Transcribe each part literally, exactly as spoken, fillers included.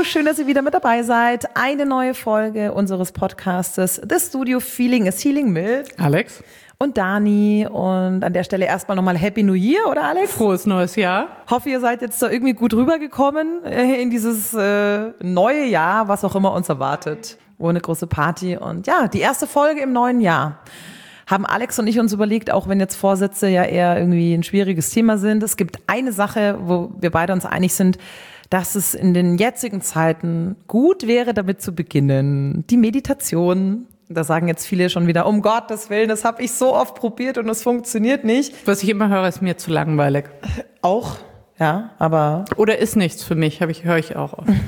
schön, dass ihr wieder mit dabei seid. Eine neue Folge unseres Podcastes The Studio Feeling is Healing mit Alex und Dani. Und an der Stelle erstmal nochmal Happy New Year, oder Alex? Frohes neues Jahr. Hoffe, ihr seid jetzt da irgendwie gut rübergekommen in dieses äh, neue Jahr, was auch immer uns erwartet. Ohne große Party. Und ja, die erste Folge im neuen Jahr. Haben Alex und ich uns überlegt, auch wenn jetzt Vorsätze ja eher irgendwie ein schwieriges Thema sind. Es gibt eine Sache, wo wir beide uns einig sind, dass es in den jetzigen Zeiten gut wäre, damit zu beginnen. Die Meditation. Da sagen jetzt viele schon wieder, um Gottes Willen, das habe ich so oft probiert und es funktioniert nicht. Was ich immer höre, ist mir zu langweilig. Auch, ja, aber... Oder ist nichts für mich, habe ich, höre ich auch oft.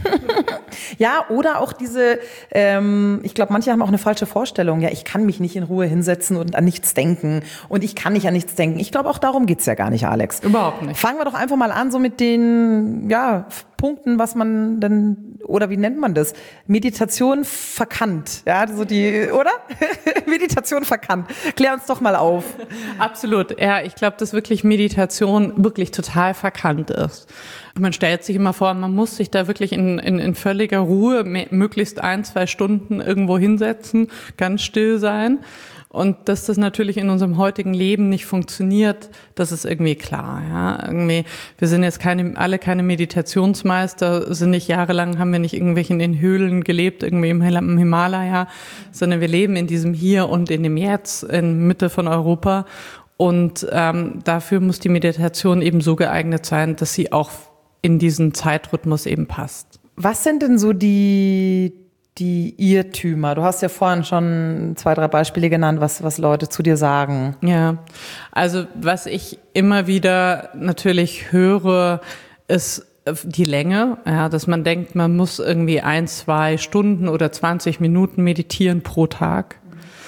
Ja, oder auch diese, ähm, ich glaube, manche haben auch eine falsche Vorstellung. Ja, ich kann mich nicht in Ruhe hinsetzen und an nichts denken. Und ich kann nicht an nichts denken. Ich glaube, auch darum geht's ja gar nicht, Alex. Überhaupt nicht. Fangen wir doch einfach mal an, so mit den, ja, Punkten, was man denn, oder wie nennt man das? Meditation verkannt. Ja, so die, oder? Meditation verkannt. Klär uns doch mal auf. Absolut. Ja, ich glaube, dass wirklich Meditation wirklich total verkannt ist. Man stellt sich immer vor, man muss sich da wirklich in, in, in völliger Ruhe möglichst ein, zwei Stunden irgendwo hinsetzen, ganz still sein. Und dass das natürlich in unserem heutigen Leben nicht funktioniert, das ist irgendwie klar. Ja, irgendwie, wir sind jetzt keine, alle keine Meditationsmeister, sind nicht jahrelang, haben wir nicht irgendwelchen in Höhlen gelebt, irgendwie im Himalaya, sondern wir leben in diesem Hier und in dem Jetzt, in Mitte von Europa. Und ähm, dafür muss die Meditation eben so geeignet sein, dass sie auch in diesen Zeitrhythmus eben passt. Was sind denn so die, die Irrtümer? Du hast ja vorhin schon zwei, drei Beispiele genannt, was, was Leute zu dir sagen. Ja, also was ich immer wieder natürlich höre, ist die Länge, ja, dass man denkt, man muss irgendwie ein, zwei Stunden oder zwanzig Minuten meditieren pro Tag.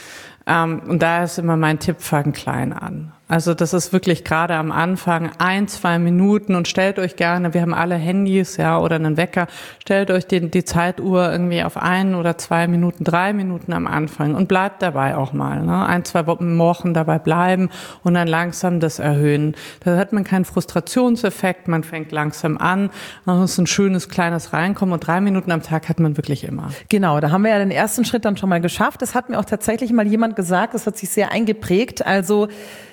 Ähm, und da ist immer mein Tipp, fang klein an. Also das ist wirklich gerade am Anfang ein, zwei Minuten und stellt euch gerne, wir haben alle Handys, ja, oder einen Wecker, stellt euch die, die Zeituhr irgendwie auf ein oder zwei Minuten, drei Minuten am Anfang und bleibt dabei auch mal, ne? Ein, zwei Wochen dabei bleiben und dann langsam das erhöhen. Da hat man keinen Frustrationseffekt, man fängt langsam an, dann ist ein schönes kleines Reinkommen und drei Minuten am Tag hat man wirklich immer. Genau, da haben wir ja den ersten Schritt dann schon mal geschafft. Das hat mir auch tatsächlich mal jemand gesagt, das hat sich sehr eingeprägt, also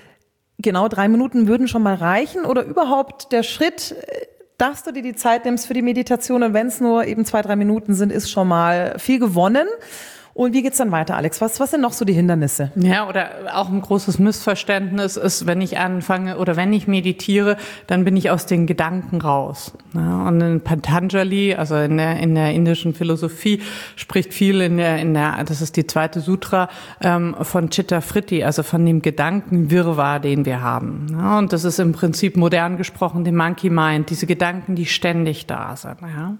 genau, drei Minuten würden schon mal reichen oder überhaupt der Schritt, dass du dir die Zeit nimmst für die Meditation und wenn es nur eben zwei, drei Minuten sind, ist schon mal viel gewonnen. Und wie geht's dann weiter, Alex? Was, was sind noch so die Hindernisse? Ja, oder auch ein großes Missverständnis ist, wenn ich anfange oder wenn ich meditiere, dann bin ich aus den Gedanken raus. Ja, und in Patanjali, also in der, in der indischen Philosophie, spricht viel in der, in der, das ist die zweite Sutra, ähm, von Chitta Vritti, also von dem Gedankenwirrwarr, den wir haben. Ja, und das ist im Prinzip modern gesprochen die Monkey Mind, diese Gedanken, die ständig da sind. Ja.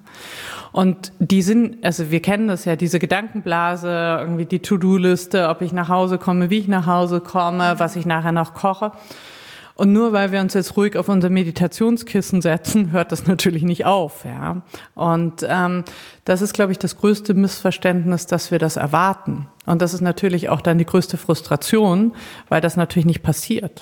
Und die sind, also wir kennen das ja, diese Gedankenblase, irgendwie die To-Do-Liste, ob ich nach Hause komme, wie ich nach Hause komme, was ich nachher noch koche. Und nur weil wir uns jetzt ruhig auf unser Meditationskissen setzen, hört das natürlich nicht auf. Ja. Und ähm, das ist, glaube ich, das größte Missverständnis, dass wir das erwarten. Und das ist natürlich auch dann die größte Frustration, weil das natürlich nicht passiert.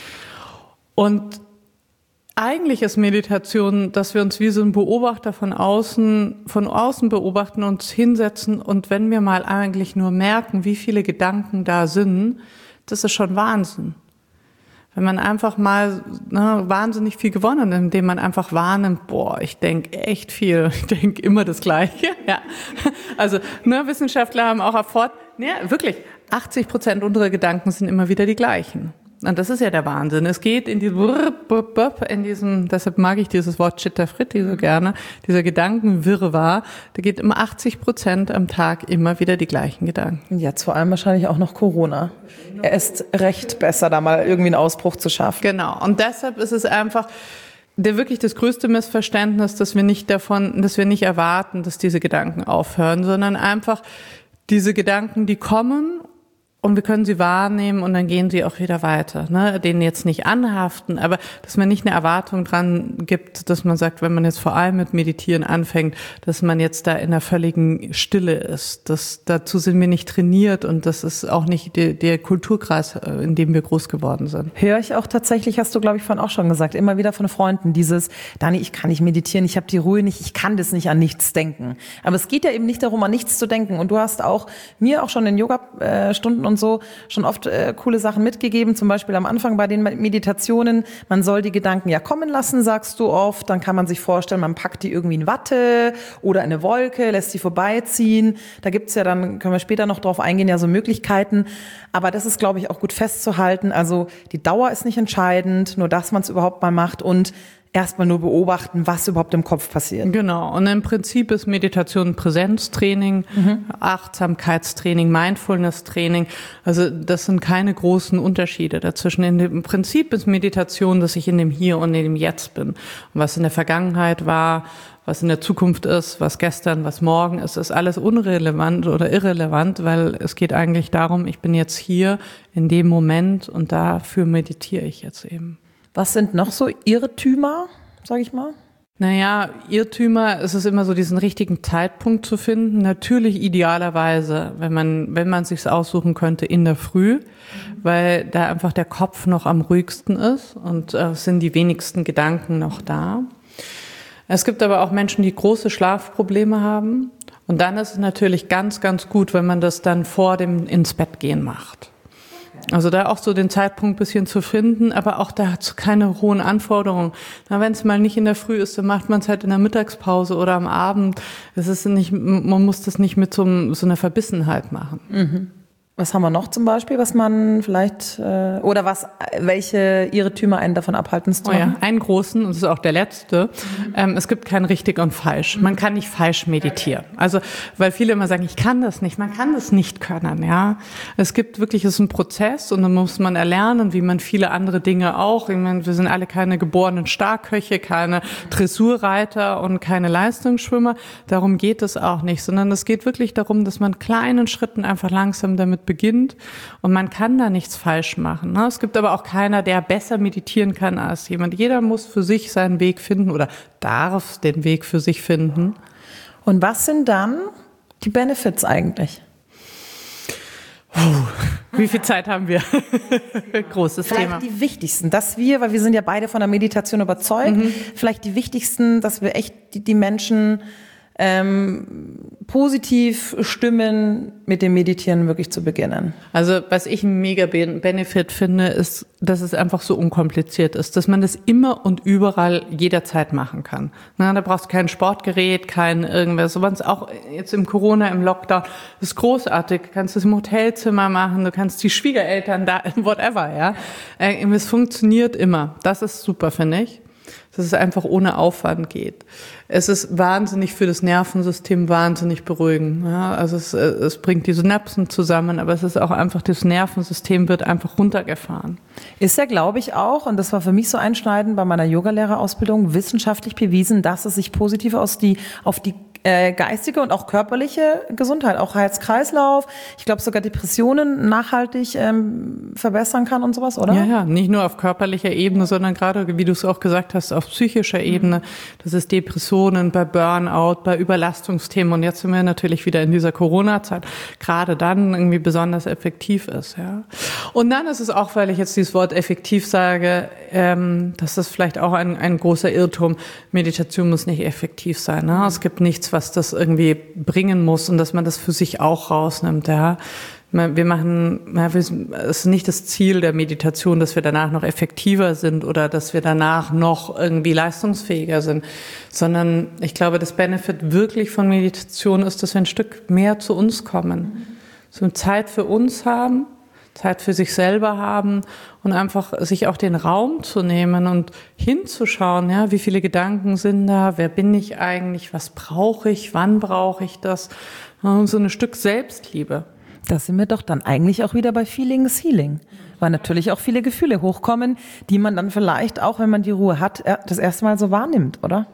Und eigentlich ist Meditation, dass wir uns wie so ein Beobachter von außen, von außen beobachten, uns hinsetzen und wenn wir mal eigentlich nur merken, wie viele Gedanken da sind, das ist schon Wahnsinn. Wenn man einfach mal ne, wahnsinnig viel gewonnen, indem man einfach wahrnimmt, boah, ich denke echt viel, ich denke immer das Gleiche. Ja. Also ne, Wissenschaftler haben auch erforscht, ja, wirklich, achtzig Prozent unserer Gedanken sind immer wieder die gleichen. Und das ist ja der Wahnsinn. Es geht in diesem, in diesem, deshalb mag ich dieses Wort Chitta Vritti so gerne, dieser Gedankenwirrwarr, da geht immer achtzig Prozent am Tag immer wieder die gleichen Gedanken. Jetzt vor allem wahrscheinlich auch noch Corona. Er ist recht besser, da mal irgendwie einen Ausbruch zu schaffen. Genau. Und deshalb ist es einfach der wirklich das größte Missverständnis, dass wir nicht davon, dass wir nicht erwarten, dass diese Gedanken aufhören, sondern einfach diese Gedanken, die kommen Und wir können sie wahrnehmen und dann gehen sie auch wieder weiter. Ne? Denen jetzt nicht anhaften, aber dass man nicht eine Erwartung dran gibt, dass man sagt, wenn man jetzt vor allem mit Meditieren anfängt, dass man jetzt da in einer völligen Stille ist. Das, dazu sind wir nicht trainiert und das ist auch nicht der, der Kulturkreis, in dem wir groß geworden sind. Höre ich auch tatsächlich, hast du, glaube ich, vorhin auch schon gesagt, immer wieder von Freunden, dieses, Dani, ich kann nicht meditieren, ich habe die Ruhe nicht, ich kann das nicht an nichts denken. Aber es geht ja eben nicht darum, an nichts zu denken. Und du hast auch mir auch schon in Yoga-Stunden und so schon oft äh, coole Sachen mitgegeben, zum Beispiel am Anfang bei den Meditationen, man soll die Gedanken ja kommen lassen, sagst du oft, dann kann man sich vorstellen, man packt die irgendwie in Watte oder eine Wolke, lässt sie vorbeiziehen, da gibt's ja dann, können wir später noch drauf eingehen, ja so Möglichkeiten, aber das ist, glaube ich, auch gut festzuhalten, also die Dauer ist nicht entscheidend, nur dass man es überhaupt mal macht und erstmal nur beobachten, was überhaupt im Kopf passiert. Genau. Und im Prinzip ist Meditation Präsenztraining, mhm. Achtsamkeitstraining, Mindfulness-Training. Also das sind keine großen Unterschiede dazwischen. Im Prinzip ist Meditation, dass ich in dem Hier und in dem Jetzt bin. Und was in der Vergangenheit war, was in der Zukunft ist, was gestern, was morgen ist, ist alles unrelevant oder irrelevant, weil es geht eigentlich darum, ich bin jetzt hier in dem Moment und dafür meditiere ich jetzt eben. Was sind noch so Irrtümer, sage ich mal? Naja, Irrtümer ist es immer so, diesen richtigen Zeitpunkt zu finden. Natürlich idealerweise, wenn man, wenn man es sich aussuchen könnte, in der Früh, weil da einfach der Kopf noch am ruhigsten ist und äh, sind die wenigsten Gedanken noch da. Es gibt aber auch Menschen, die große Schlafprobleme haben. Und dann ist es natürlich ganz, ganz gut, wenn man das dann vor dem ins Bett gehen macht. Also da auch so den Zeitpunkt ein bisschen zu finden, aber auch dazu keine hohen Anforderungen. Na, wenn es mal nicht in der Früh ist, dann macht man es halt in der Mittagspause oder am Abend. Es ist nicht, man muss das nicht mit so, so einer Verbissenheit machen. Mhm. Was haben wir noch zum Beispiel, was man vielleicht, äh, oder was, welche Irrtümer einen davon abhalten zu machen? Oh ja, einen großen, und das ist auch der letzte. Mhm. Ähm, es gibt kein richtig und falsch. Man kann nicht falsch meditieren. Also, weil viele immer sagen, ich kann das nicht. Man kann das nicht können, ja. Es gibt wirklich, es ist ein Prozess und dann muss man erlernen, wie man viele andere Dinge auch. Ich meine, wir sind alle keine geborenen Starkköche, keine Dressurreiter und keine Leistungsschwimmer. Darum geht es auch nicht, sondern es geht wirklich darum, dass man kleinen Schritten einfach langsam damit beginnt und man kann da nichts falsch machen. Es gibt aber auch keiner, der besser meditieren kann als jemand. Jeder muss für sich seinen Weg finden oder darf den Weg für sich finden. Und was sind dann die Benefits eigentlich? Wie viel Zeit haben wir? Großes vielleicht Thema. Die wichtigsten, dass wir, weil wir sind ja beide von der Meditation überzeugt, mhm. vielleicht die wichtigsten, dass wir echt die, die Menschen Ähm, positiv stimmen, mit dem Meditieren wirklich zu beginnen. Also was ich ein mega Benefit finde, ist, dass es einfach so unkompliziert ist, dass man das immer und überall jederzeit machen kann. Na, da brauchst du kein Sportgerät, kein irgendwas. Sowas auch jetzt im Corona, im Lockdown, das ist großartig. Du kannst es im Hotelzimmer machen, du kannst die Schwiegereltern da, whatever, ja. Es funktioniert immer. Das ist super, finde ich. Dass es einfach ohne Aufwand geht. Es ist wahnsinnig für das Nervensystem wahnsinnig beruhigend. Ja, also es, es bringt die Synapsen zusammen, aber es ist auch einfach, das Nervensystem wird einfach runtergefahren. Ist ja, glaube ich, auch, und das war für mich so einschneidend bei meiner Yogalehrerausbildung, wissenschaftlich bewiesen, dass es sich positiv aus die, auf die äh, geistige und auch körperliche Gesundheit, auch Herz-Kreislauf, ich glaube sogar Depressionen nachhaltig ähm, verbessern kann und sowas, oder? Ja, ja, nicht nur auf körperlicher Ebene, sondern gerade, wie du es auch gesagt hast, auf psychischer Ebene. Das ist Depressionen, bei Burnout, bei Überlastungsthemen. Und jetzt sind wir natürlich wieder in dieser Corona-Zeit, gerade dann irgendwie besonders effektiv ist. Ja. Und dann ist es auch, weil ich jetzt dieses Wort effektiv sage, ähm, das ist vielleicht auch ein, ein großer Irrtum. Meditation muss nicht effektiv sein. Ne? Es gibt nichts, was das irgendwie bringen muss und dass man das für sich auch rausnimmt. Ja. Wir machen, es ist nicht das Ziel der Meditation, dass wir danach noch effektiver sind oder dass wir danach noch irgendwie leistungsfähiger sind, sondern ich glaube, das Benefit wirklich von Meditation ist, dass wir ein Stück mehr zu uns kommen, so Zeit für uns haben, Zeit für sich selber haben und einfach sich auch den Raum zu nehmen und hinzuschauen, ja, wie viele Gedanken sind da, wer bin ich eigentlich, was brauche ich, wann brauche ich das, und so ein Stück Selbstliebe. Da sind wir doch dann eigentlich auch wieder bei Feeling is Healing, weil natürlich auch viele Gefühle hochkommen, die man dann vielleicht auch, wenn man die Ruhe hat, das erste Mal so wahrnimmt, oder?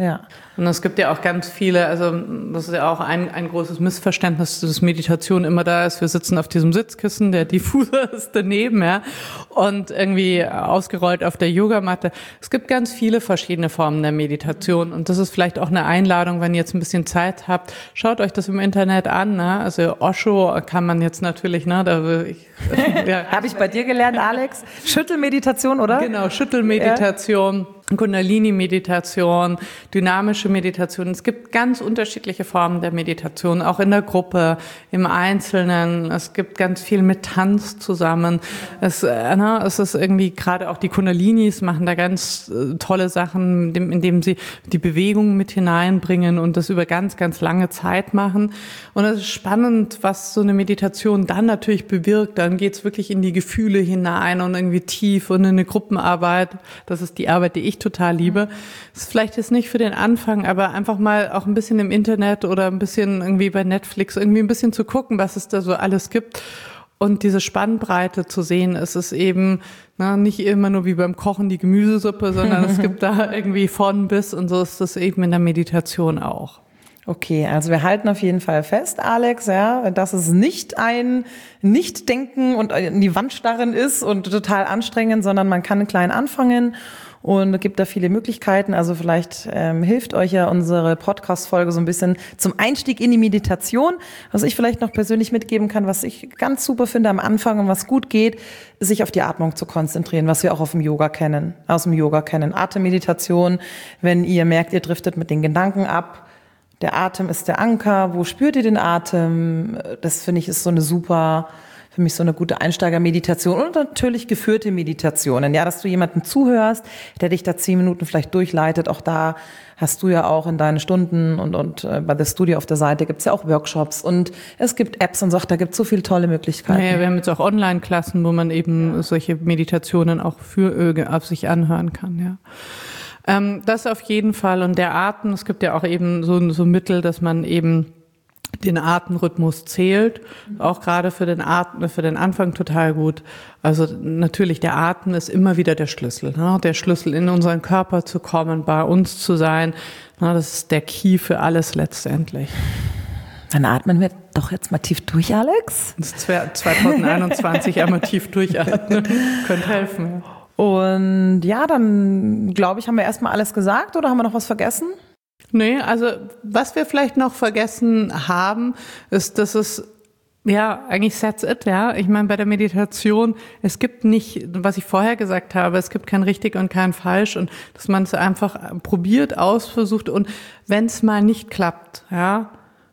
Ja. Und es gibt ja auch ganz viele, also das ist ja auch ein, ein großes Missverständnis, dass Meditation immer da ist. Wir sitzen auf diesem Sitzkissen, der Diffuser ist daneben, ja, und irgendwie ausgerollt auf der Yogamatte. Es gibt ganz viele verschiedene Formen der Meditation und das ist vielleicht auch eine Einladung, wenn ihr jetzt ein bisschen Zeit habt, schaut euch das im Internet an, ne? Also Osho kann man jetzt natürlich, ne, da will ich, ja. Habe ich bei dir gelernt, Alex? Schüttelmeditation, oder? Genau, Schüttelmeditation. Ja. Kundalini-Meditation, dynamische Meditation. Es gibt ganz unterschiedliche Formen der Meditation, auch in der Gruppe, im Einzelnen. Es gibt ganz viel mit Tanz zusammen. Es, äh, ne, es ist irgendwie gerade auch die Kundalinis machen da ganz äh, tolle Sachen, indem, indem sie die Bewegung mit hineinbringen und das über ganz, ganz lange Zeit machen. Und es ist spannend, was so eine Meditation dann natürlich bewirkt. Dann geht's wirklich in die Gefühle hinein und irgendwie tief und in eine Gruppenarbeit. Das ist die Arbeit, die ich total liebe. Das ist vielleicht jetzt nicht für den Anfang, aber einfach mal auch ein bisschen im Internet oder ein bisschen irgendwie bei Netflix irgendwie ein bisschen zu gucken, was es da so alles gibt. Und diese Spannbreite zu sehen, es ist eben na, nicht immer nur wie beim Kochen die Gemüsesuppe, sondern es gibt da irgendwie von bis und so ist das eben in der Meditation auch. Okay, also wir halten auf jeden Fall fest, Alex, ja, dass es nicht ein Nicht-Denken und in die Wand starren ist und total anstrengend, sondern man kann klein anfangen. Und es gibt da viele Möglichkeiten. Also vielleicht ähm, hilft euch ja unsere Podcast-Folge so ein bisschen zum Einstieg in die Meditation. Was ich vielleicht noch persönlich mitgeben kann, was ich ganz super finde am Anfang und was gut geht, ist sich auf die Atmung zu konzentrieren, was wir auch auf dem Yoga kennen, aus dem Yoga kennen. Atemmeditation, wenn ihr merkt, ihr driftet mit den Gedanken ab. Der Atem ist der Anker. Wo spürt ihr den Atem? Das finde ich ist so eine super... Für mich so eine gute Einsteigermeditation und natürlich geführte Meditationen. Ja, dass du jemandem zuhörst, der dich da zehn Minuten vielleicht durchleitet. Auch da hast du ja auch in deinen Stunden und, und äh, bei The Studio auf der Seite gibt's ja auch Workshops und es gibt Apps und so, da gibt's so viele tolle Möglichkeiten. Ja, wir haben jetzt auch Online-Klassen, wo man eben ja. solche Meditationen auch für äh, auf sich anhören kann, ja. Ähm, das auf jeden Fall. Und der Atem, es gibt ja auch eben so, so Mittel, dass man eben den Atemrhythmus zählt, auch gerade für den Atem, für den Anfang total gut. Also natürlich, der Atem ist immer wieder der Schlüssel, ne? Der Schlüssel in unseren Körper zu kommen, bei uns zu sein. Ne? Das ist der Key für alles letztendlich. Dann atmen wir doch jetzt mal tief durch, Alex. Das ist zwanzig einundzwanzig einmal tief durchatmen. Könnte helfen. Ja. Und ja, dann glaube ich, haben wir erstmal alles gesagt oder haben wir noch was vergessen? Nee, also was wir vielleicht noch vergessen haben, ist, dass es, ja, eigentlich that's it, ja. Ich meine, bei der Meditation, es gibt nicht, was ich vorher gesagt habe, es gibt kein richtig und kein falsch und dass man es einfach probiert, ausversucht und wenn es mal nicht klappt, ja,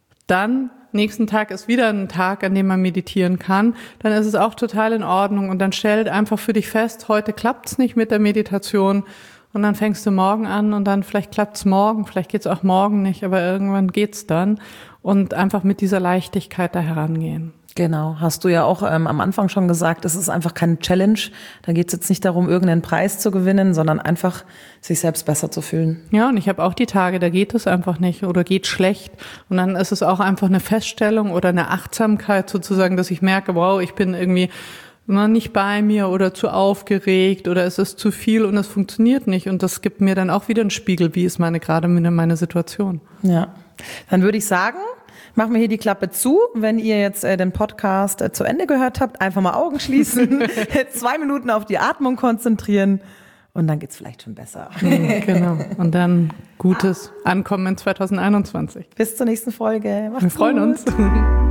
dann nächsten Tag ist wieder ein Tag, an dem man meditieren kann, dann ist es auch total in Ordnung und dann stellt einfach für dich fest, heute klappt's nicht mit der Meditation. Und dann fängst du morgen an und dann vielleicht klappt's morgen, vielleicht geht's auch morgen nicht, aber irgendwann geht's dann. Und einfach mit dieser Leichtigkeit da herangehen. Genau, hast du ja auch ähm, am Anfang schon gesagt, es ist einfach keine Challenge. Da geht's jetzt nicht darum, irgendeinen Preis zu gewinnen, sondern einfach sich selbst besser zu fühlen. Ja, und ich habe auch die Tage, da geht es einfach nicht oder geht schlecht. Und dann ist es auch einfach eine Feststellung oder eine Achtsamkeit sozusagen, dass ich merke, wow, ich bin irgendwie nicht bei mir oder zu aufgeregt oder es ist zu viel und es funktioniert nicht. Und das gibt mir dann auch wieder einen Spiegel, wie ist meine gerade meine Situation. Ja, dann würde ich sagen, machen wir hier die Klappe zu. Wenn ihr jetzt äh, den Podcast äh, zu Ende gehört habt, einfach mal Augen schließen, zwei Minuten auf die Atmung konzentrieren und dann geht's vielleicht schon besser. Mhm, genau. Und dann gutes Ankommen in zwanzig einundzwanzig. Bis zur nächsten Folge. Macht's wir freuen gut. uns.